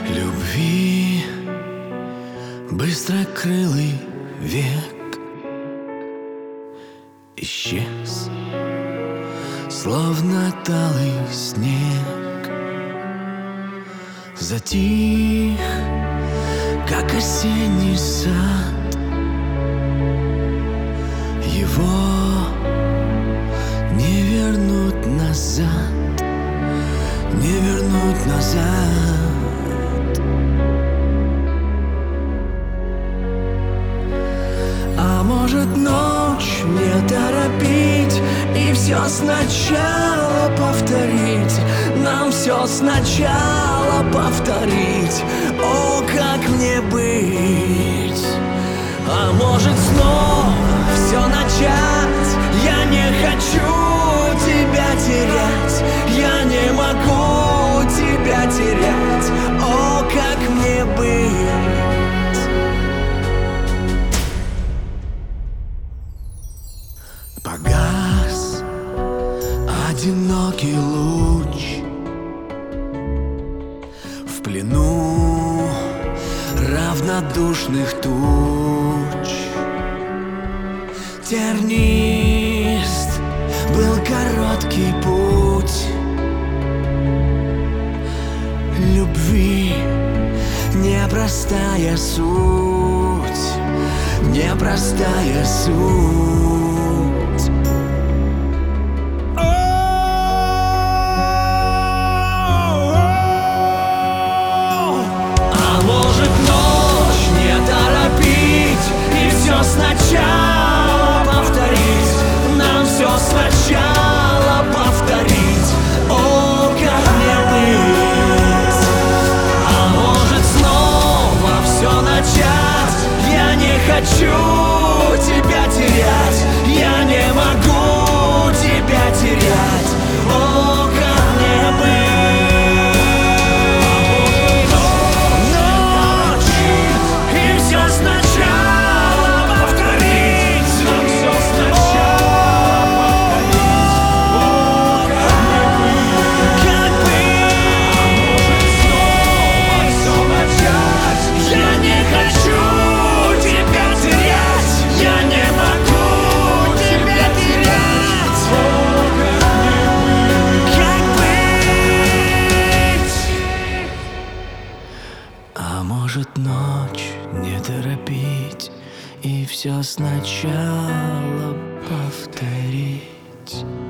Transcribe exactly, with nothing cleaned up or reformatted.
Любви быстрокрылый век исчез, словно талый снег. Затих, как осенний сад. Его не вернуть назад, не вернуть назад. А может, ночь не торопить и все сначала повторить, нам все сначала повторить. О, как мне быть? А может, снова все начать? Я не хочу тебя терять, я не могу тебя терять. О, как мне быть? Погас одинокий луч в плену равнодушных туч. Тернист был короткий путь любви, непростая суть, непростая суть. Сначала повторить, нам все сначала повторить. О, как мне быть? А может, снова все начать? Я не хочу тебя терять, я не могу тебя терять. О, как мне быть? Ночь, и все сначала. А может, ночь не торопить и все сначала повторить.